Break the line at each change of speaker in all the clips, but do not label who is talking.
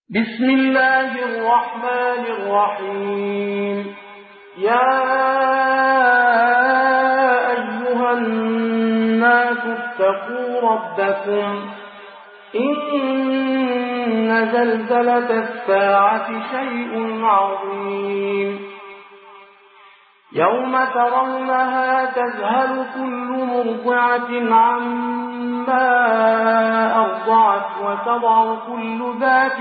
بسم الله الرحمن الرحيم. يا أيها الناس اتقوا ربكم إن زلزلة الساعة شيء عظيم يوم ترونها تذهل كل مرضعة عما أرضعت وتضع كل ذات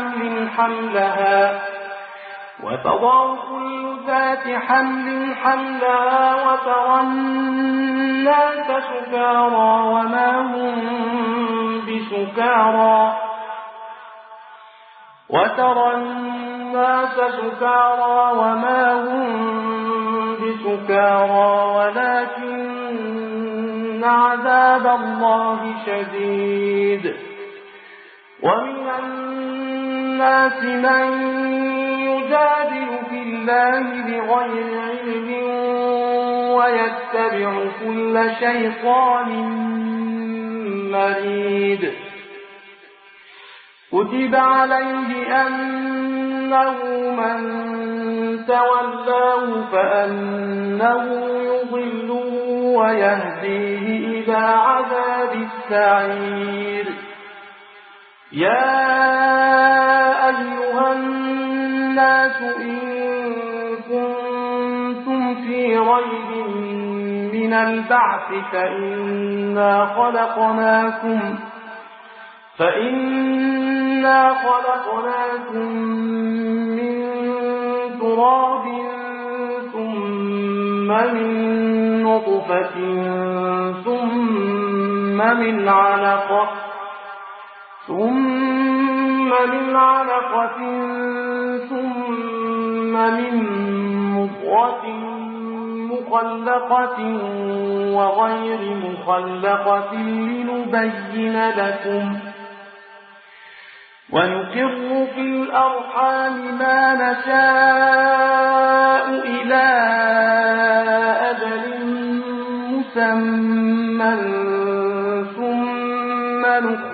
حمل حملها وترى الناس سكارى وما هم بسكارى ولكن عذاب الله شديد. ومن الناس من يجادل في الله بغير علم ويتبع كل شيطان مريد. كتب عليه أنه من تولاه فأنه يضله ويهديه إلى عذاب السعير. يا أيها الناس إن كنتم في ريب من البعث فإنا خلقناكم من تراب ثم من نطفة ثم من علقة ثم من مضغة مخلقة وغير مخلقة لنبين لكم ونقر في الأرحام ما نشاء إلى أجل مسمى ثم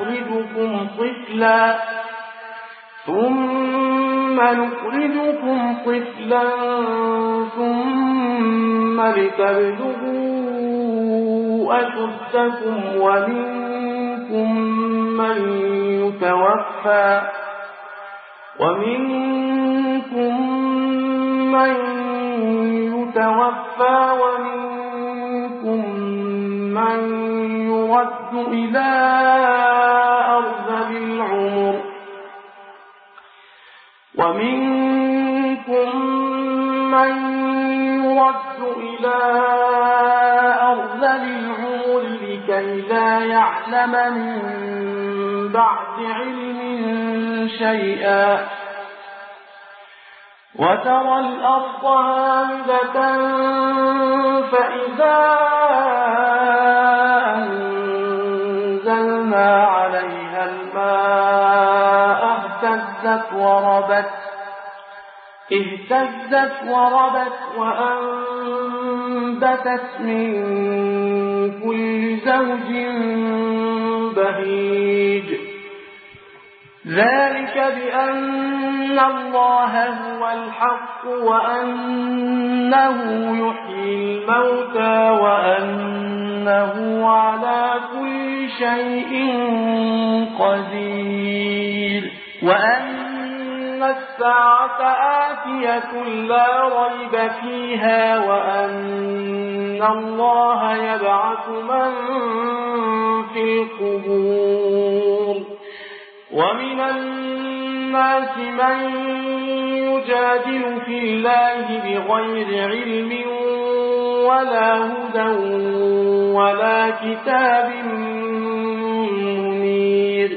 نخرجكم طفلا ثم لتبلغوا أشدكم ومنكم من يتوفى ومنكم من يرد إلى أرذل العمر لكي لا يعلم من بعد علم شيئا. وترى الأرض هامدة فإذا أنزلنا عليها الماء اهتزت وربت وأنبتت من كل زوج بهيج. ذلك بأن الله هو الحق وأنه يحيي الموتى وأنه على كل شيء قدير وأن الساعة آتية لا ريب فيها وأن الله يبعث من في القبور. ومن الناس من يجادل في الله بغير علم ولا هدى ولا كتاب منير.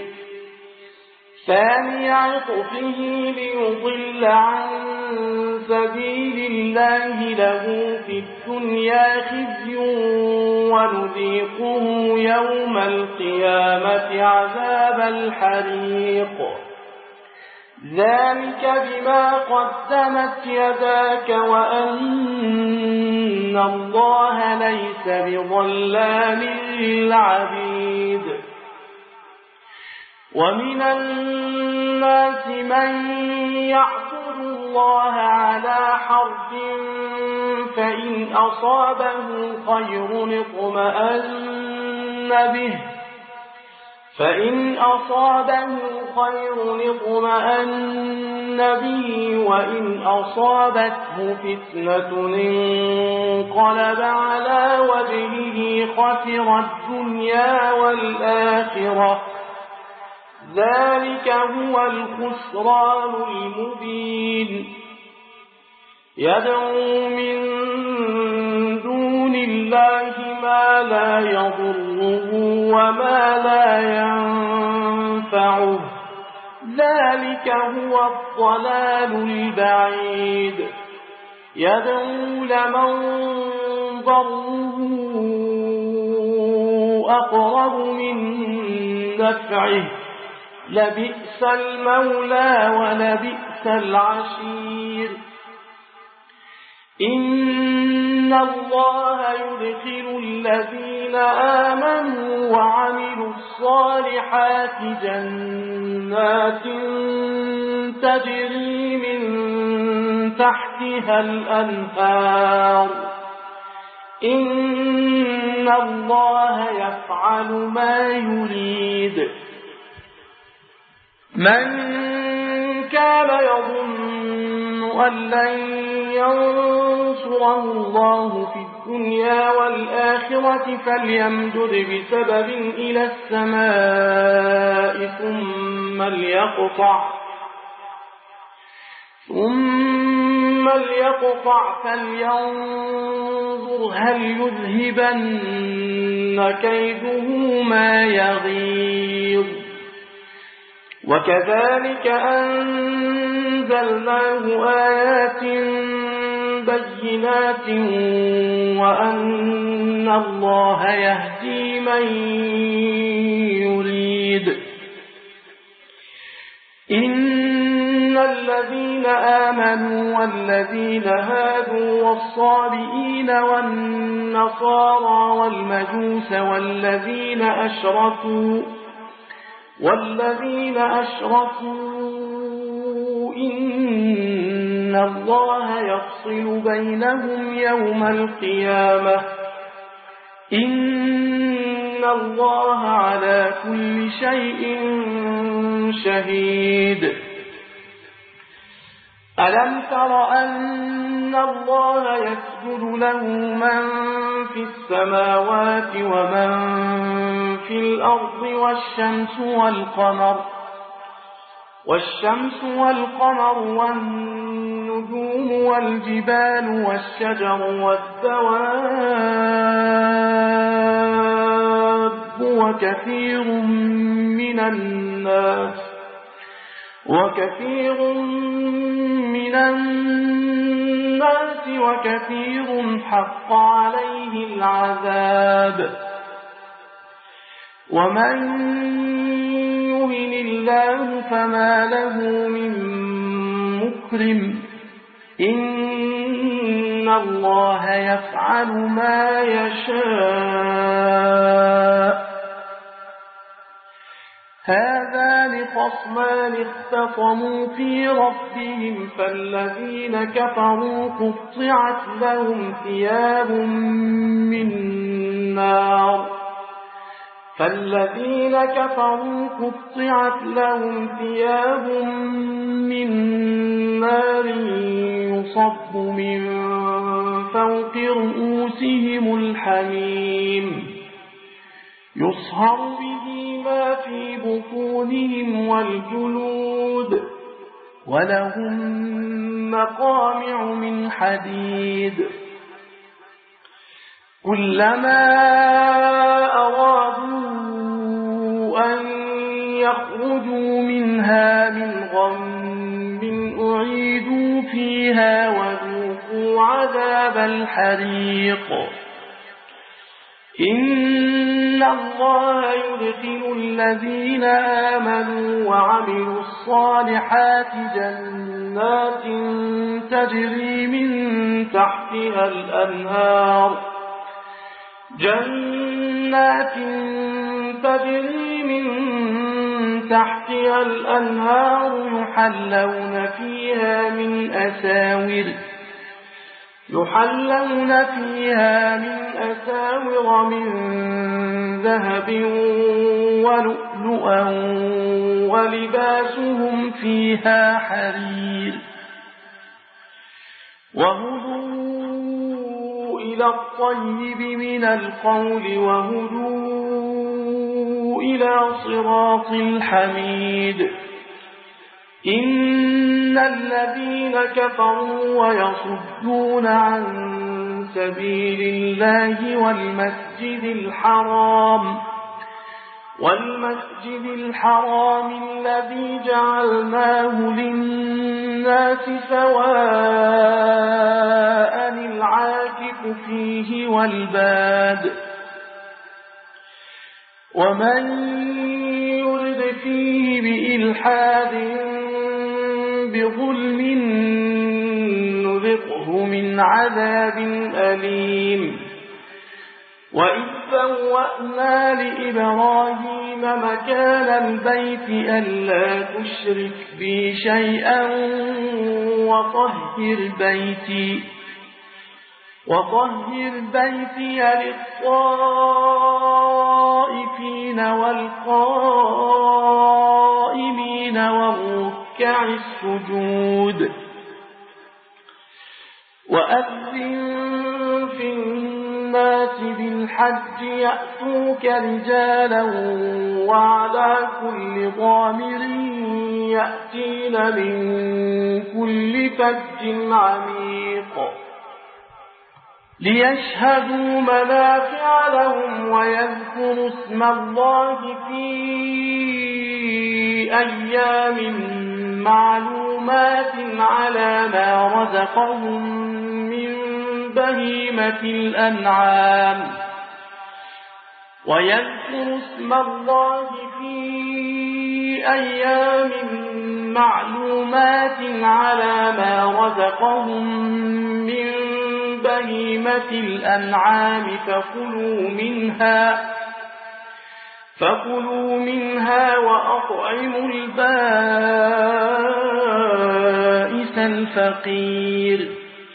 ثاني عطفه ليضل عن سبيل الله له في الدنيا خزي ونذيقه يوم القيامة عذاب الحريق. ذلك بما قدمت يداك وأن الله ليس بظلام للعبيد. ومن الناس الناس من يعبد الله على حرف فإن أصابه خير اطمأن به وإن أصابته فتنة انقلب على وجهه خسر الدنيا والآخرة ذلك هو الخسران المبين يدعو من دون الله ما لا يضره وما لا ينفعه ذلك هو الضلال البعيد يدعو لمن ضره أقرب من نفعه لبئس المولى ولبئس العشير إن الله يدخل الذين آمنوا وعملوا الصالحات جنات تجري من تحتها الأنهار إن الله يفعل ما يريد من كان يظن أن لن ينصره الله في الدنيا والآخرة فليمدد بسبب إلى السماء ثم ليقطع فلينظر هل يذهبن كيده ما يغيظ وكذلك أنزلناه آيات بينات وأن الله يهدي من يريد إن الذين آمنوا والذين هادوا والصابئين والنصارى والمجوس والذين أشركوا إن الله يفصل بينهم يوم القيامة إن الله على كل شيء شهيد ألم تر أن الله يسجد له من في السماوات ومن في الأرض والشمس والقمر والنجوم والجبال والشجر والدواب وكثير من الناس وكثير حق عليه العذاب ومن يهن الله فما له من مكرم إن الله يفعل ما يشاء هذان خصمان اختصموا في ربهم فالذين كفروا قطعت لهم ثياب من نار يصب من فوق رؤوسهم الحميم يصهر به ما في بطونهم والجلود ولهم مقامع من حديد كلما أرادوا أن يخرجوا منها من غم أعيدوا فيها وذوقوا عذاب الحريق إن الله يدخل الذين آمنوا وعملوا الصالحات جنات تجري من تحتها تحتها الأنهار يحلون فيها من أساور من ذهب ولؤلؤا ولباسهم فيها حرير وهدوا إلى الطيب من القول وهدوا إلى صراط الحميد إن الذين كفروا ويصدون عن سبيل الله والمسجد الحرام الذي جعلناه للناس سواء العاكف فيه والباد ومن يرد فيه بإلحاد بظلم نذقه من عذاب أليم وإذ بوأنا لإبراهيم مكان البيت ألا تشرك بي شيئا وطهر بيتي للطائفين والقائمين والركع السجود وأذن في الناس بالحج يأتوك رجالا وعلى كل ضامر يأتين من كل فج عميق ليشهدوا منافع لهم ويذكروا اسم الله في أيام معلومات على ما رزقهم من بهيمة الأنعام فكلوا منها وأطعموا البائس الفقير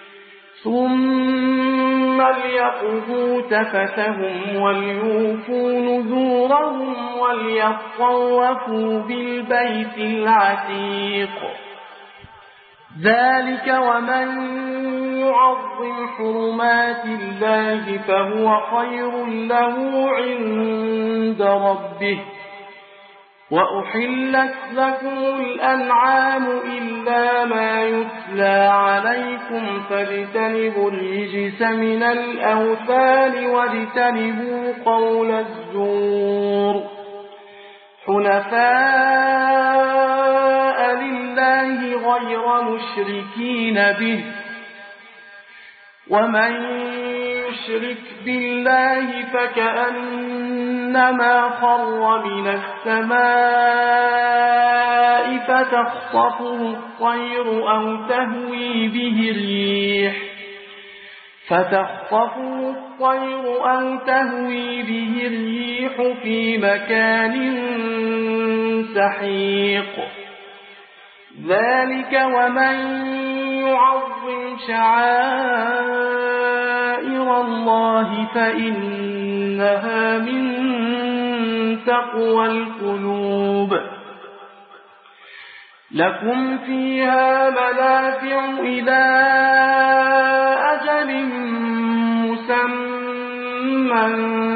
ثم ليقضوا تفثهم وليوفوا نذورهم وليطوفوا بالبيت العتيق ذلك ومن يعظم حرمات الله فهو خير له عند ربه وأحلت لكم الأنعام إلا ما يتلى عليكم فاجتنبوا الرجس من الأوثان واجتنبوا قول الزور حنفاء لله غير مشركين به ومن يشرك بالله فكأنما خر من السماء فتخطفه الطير أو تهوي به الريح في مكان سحيق ذلك ومن يعظم شعائر الله فإنها من تقوى القلوب لكم فيها منافع إلى أجل مسمى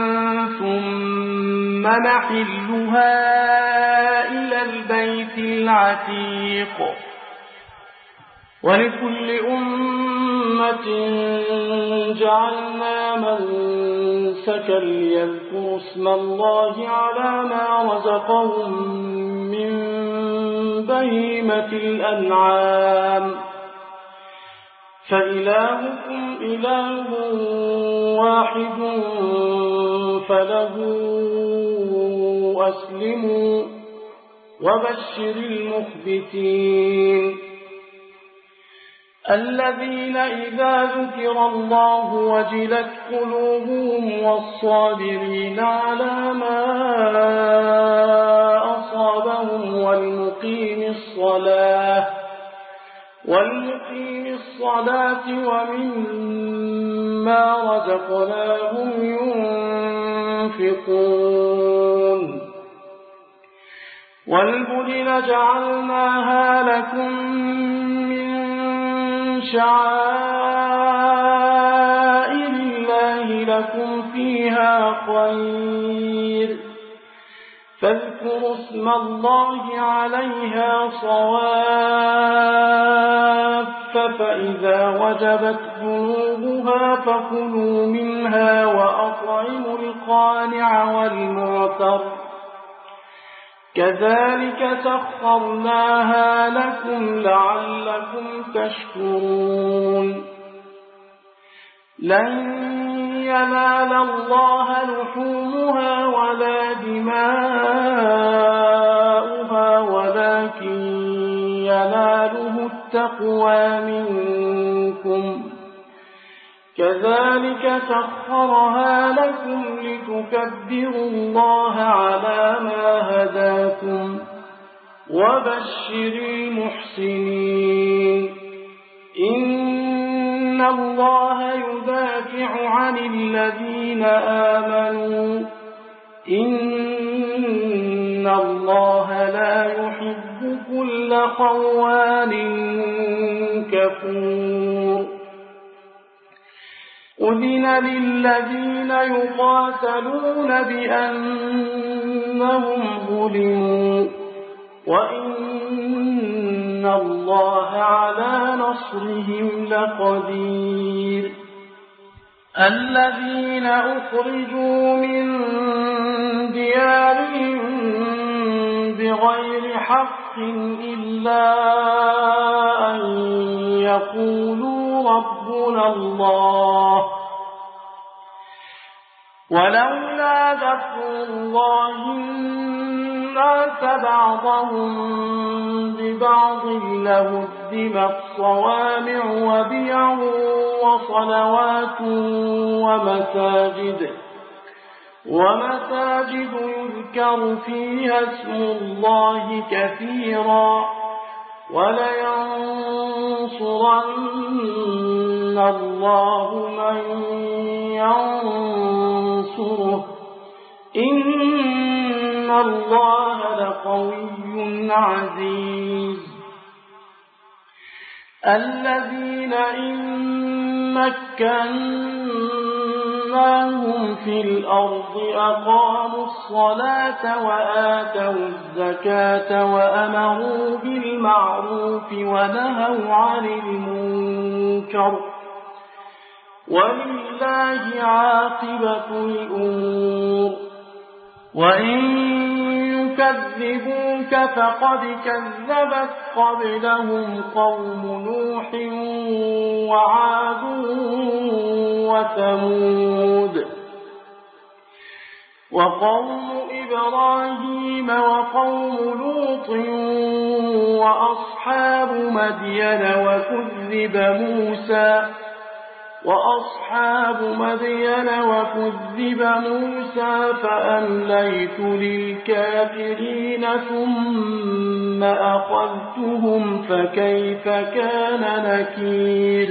ثم محلها إلى البيت العتيق ولكل أمة جعلنا منسكا ليذكروا اسم الله على ما رزقهم من بهيمة الأنعام فإلهكم إله واحد فله أسلموا وبشر المخبتين الذين إذا ذكر الله وجلت قلوبهم والصابرين على ما أصابهم والمقيم الصلاة ومما رزقناهم ينفقون والبدن جعلناها لكم من شعائر الله لكم فيها خير فاذكروا اسم الله عليها صواف فإذا وجبت جنوبها فكلوا منها وأطعموا القانع والمعتر كذلك سخرناها لكم لعلكم تشكرون لن ينال الله لحومها ولا دماؤها ولكن يناله التقوى منكم كذلك سخرها لكم لتكبروا الله على ما هداكم وبشر المحسنين إن الله يدافع عن الذين آمنوا إن الله لا يحب كل خوان كفور أذن للذين يقاتلون بأنهم ظلموا وإن الله على نصرهم لقدير الذين أخرجوا من ديارهم بغير حق إلا أن يقولوا ربنا الله ولولا دفع الله الناس بعضهم ببعض لهدمت صوامع وبيع وصلوات ومساجد يذكر فيها اسم الله كثيرا ولينصرن الله من ينصره إن الله لقوي عزيز الذين إن مكناهم في الأرض أقاموا الصلاة وآتوا الزكاة وأمروا بالمعروف ونهوا عن المنكر ولله عاقبة الأمور وإن يكذبوك فقد كذبت قبلهم قوم نوح وعاد وثمود وقوم إبراهيم وقوم لوط وأصحاب مدين وكذب موسى فأمليت للكافرين ثم أخذتهم فكيف كان نكير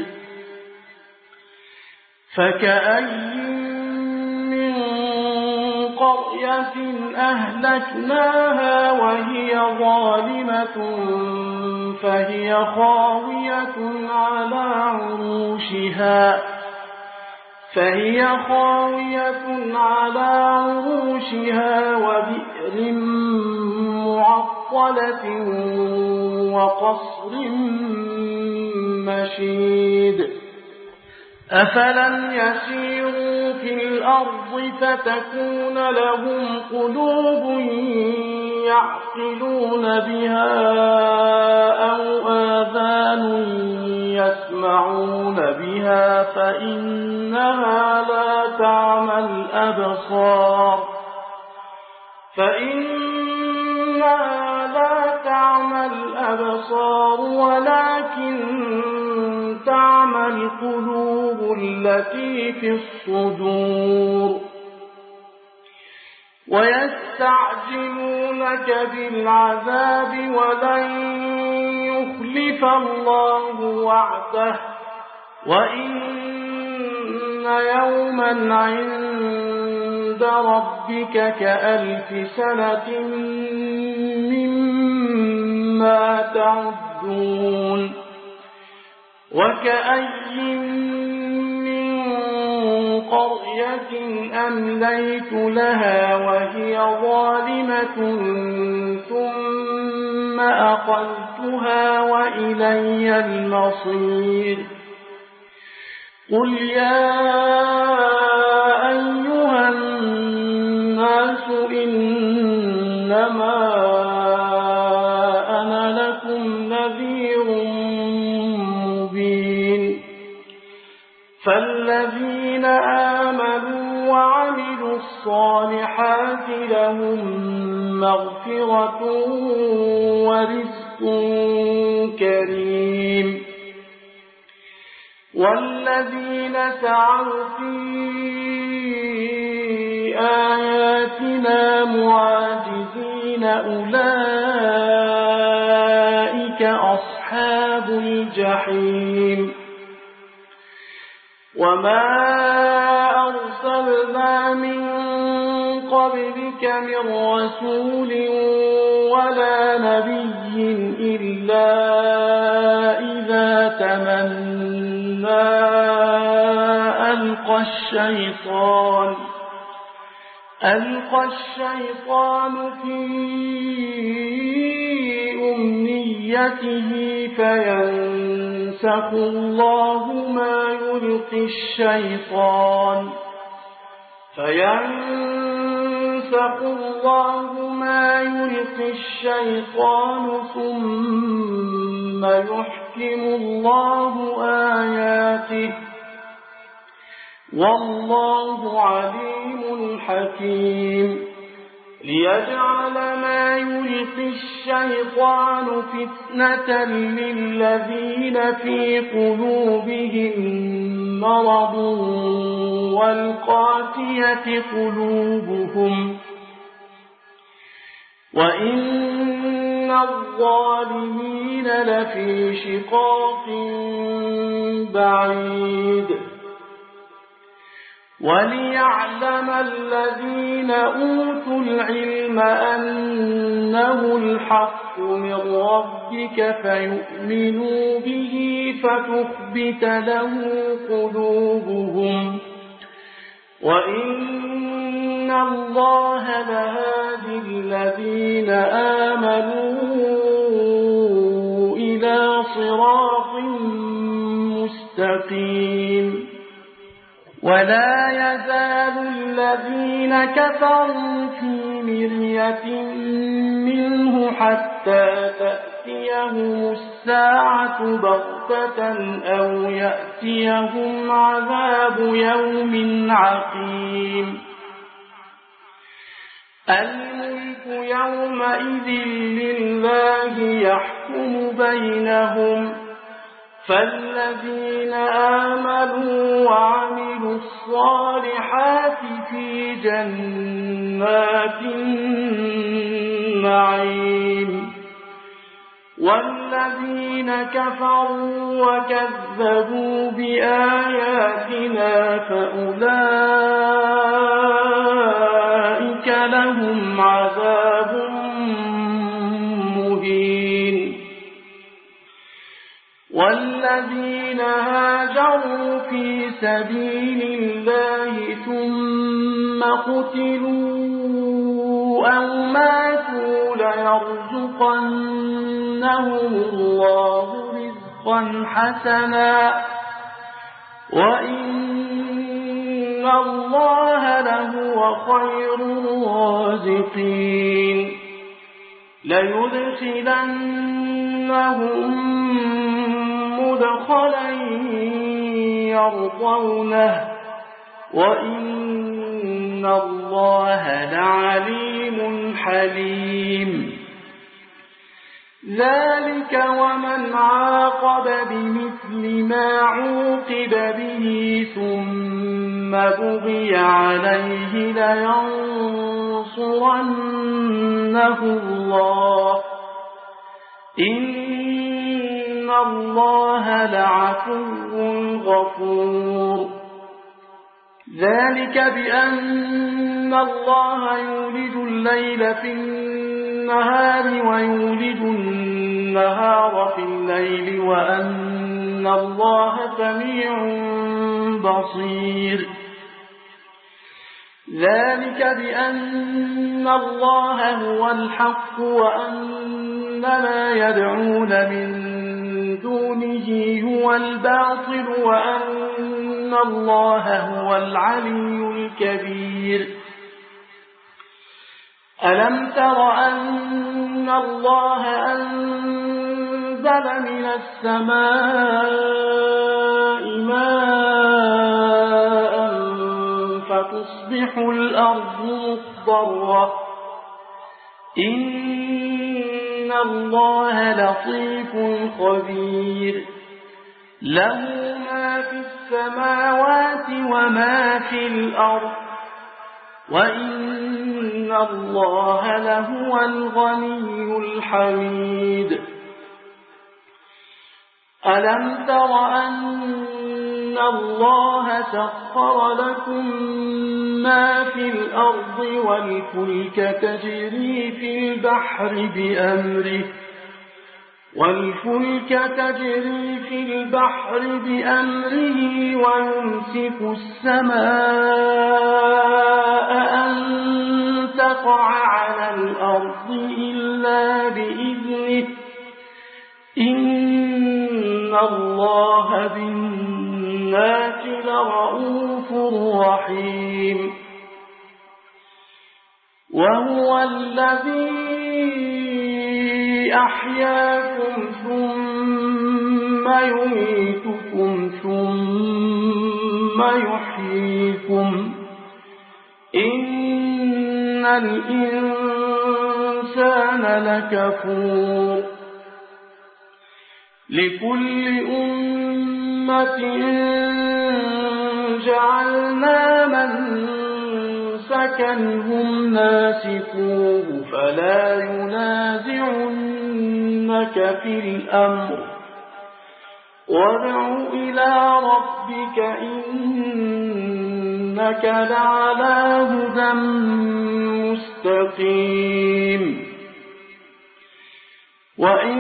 فكأي من قرية أهلكناها وهي ظالمة فهي خاوية على عروشها وبئر معطلة وقصر مشيد أفلم يسيروا في الأرض فتكون لهم قلوب يعقلون بها أو آذان يسمعون بها فإنها لا تعمى الأبصار ولكن وما القلوب التي في الصدور ويستعجلونك بالعذاب ولن يخلف الله وعده وإن يوما عند ربك كألف سنة مما تعدون وكأي من قرية أمليت لها وهي ظالمة ثم أخذتها وإلي المصير قل يا أيها الناس إنما أنا لكم نذير مبين فالذين آمنوا وعملوا الصالحات لهم مغفرة ورزق كريم والذين سعوا في آياتنا معاجزين أولئك أصحاب الجحيم وما أرسلنا من قبلك من رسول ولا نبي إلا إذا تمنى ألقى الشيطان في أمنيته فينسخ الله ما يلقي الشيطان ثم يحكم الله آياته والله عليم حكيم ليجعل ما يلقي الشيطان فتنة للذين في قلوبهم مرض والقاسية قلوبهم وإن الظالمين لفي شقاق بعيد وليعلم الذين أوتوا العلم أنه الحق من ربك فيؤمنوا به فتخبت له قلوبهم وإن الله لهادي الذين آمنوا إلى صراط مستقيم ولا يزال الذين كفروا في مرية منه حتى تأتيهم الساعة بغتة أو يأتيهم عذاب يوم عقيم الملك يومئذ لله يحكم بينهم فالذين آمنوا وعملوا الصالحات في جنات النعيم والذين كفروا وكذبوا بآياتنا فأولئك لهم عذاب مهين والذين هاجروا في سبيل الله ثم قتلوا أو ماتوا ليرزقنهم الله رزقا حسنا وإن الله لهو خير الرازقين ليدخلنهم مدخلا يرضونه وإن الله لعليم حليم ذلك ومن عاقب بمثل ما عوقب به ثم بغي عليه لينصرنه الله إن الله لعفو غفور ذلك بأن الله يولج الليل في النهار ويولج النهار في الليل وأن الله سميع بصير ذلك بأن الله هو الحق وأن ما يدعون من دونه هو الباطل وأن الله هو العلي الكبير ألم تر أن الله أنزل من السماء ماء فتصبح الأرض مخضرة إن الله لطيف خبير له ما في السماوات وما في الأرض وإن الله لهو الغني الحميد ألم تر أن الله سخر لكم ما في الأرض والفلك تجري في البحر بأمره ويمسك السماء أن تقع على الأرض إلا بإذنه إن الله بالناس لرؤوف رحيم وهو الذي أحياكم ثم يميتكم ثم يحييكم إن الإنسان لكفور لكل أمة جعلنا منسكا هم ناسكوه فلا ينازعنك في الأمر وادع إلى ربك إنك لعلى هدى مستقيم وإن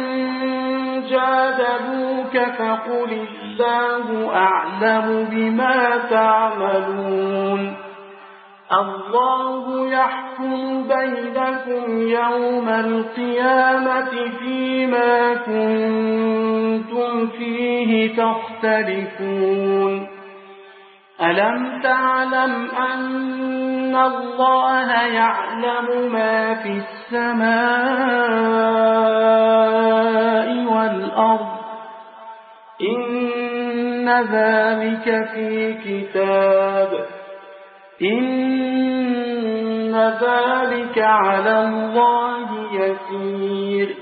جادلوك فقل الله أعلم بما تعملون الله يحكم بينكم يوم القيامة فيما كنتم فيه تختلفون ألم تعلم أن الله يعلم ما في السماء والأرض إن ذلك في كتاب إن ذلك على الله يسير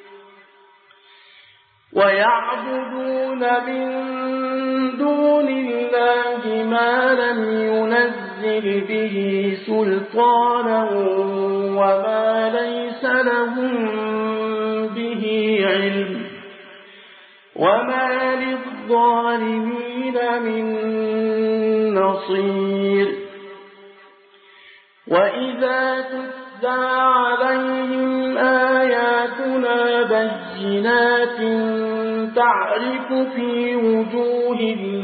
ويعبدون من دون الله ما لم ينزل به سلطانا وما ليس لهم به علم وما للظالمين من نصير وإذا تتلى عليهم آياتنا بينات تعرف في وجوه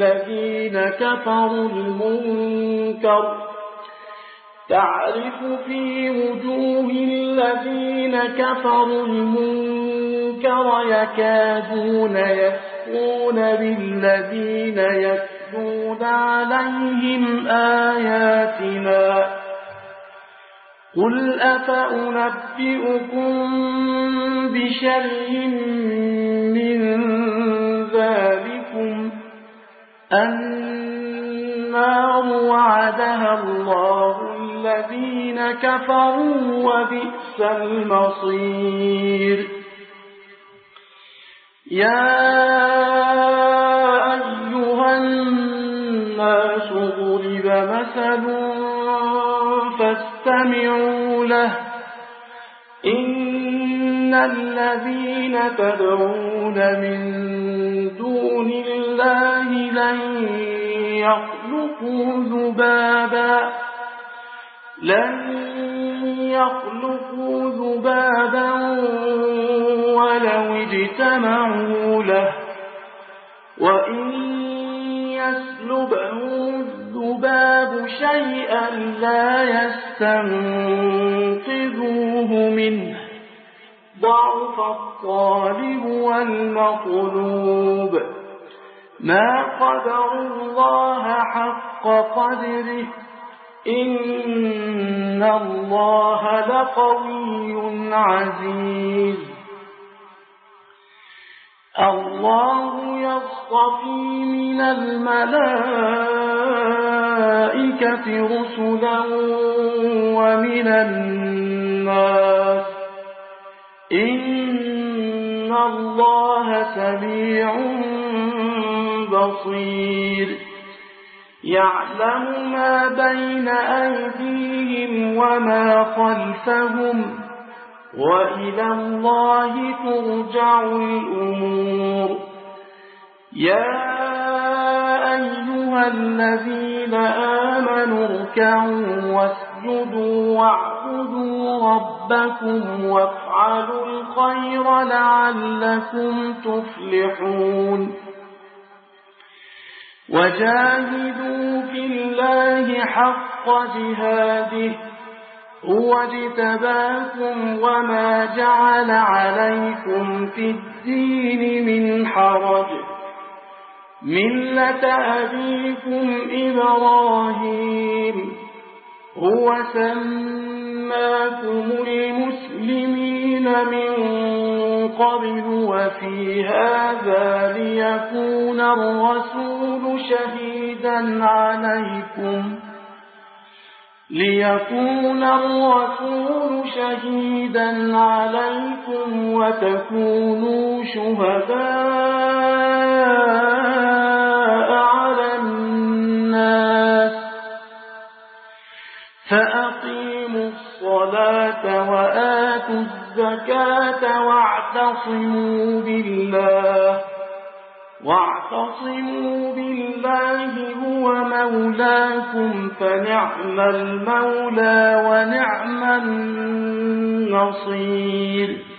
الذين كفروا المنكر يكادون يسقون بالذين يتلون عليهم آياتنا قل أفأنبئكم بشر من ذلكم النار وعدها الله الذين كفروا وبئس المصير يا أيها الناس ضرب مثل فاستمعوا له إن الذين تدعون من دون الله لن يخلقوا ذبابا ولو اجتمعوا له وإن يسلبهم الذباب شيئا لا يستنقذوه منه ضعف الطالب والمطلوب ما قدروا الله حق قدره إن الله لقوي عزيز الله يصطفي من الملائكة رسلا ومن الناس إن الله سميع بصير يعلم ما بين أيديهم وما خلفهم وإلى الله ترجع الأمور يا أيها الذين آمنوا اركعوا واسجدوا واعبدوا ربكم وافعلوا الخير لعلكم تفلحون وجاهدوا في الله حق جهاده هو اجتباكم وما جعل عليكم في الدين من حرج ملة أبيكم إبراهيم هو سماكم المسلمين من قبل وفي هذا ليكون الرسول شهيدا عليكم وتكونوا شهداء على الناس فأقيموا الصلاة وآتوا الزكاة واعتصموا بالله هو مولاكم فنعم المولى ونعم النصير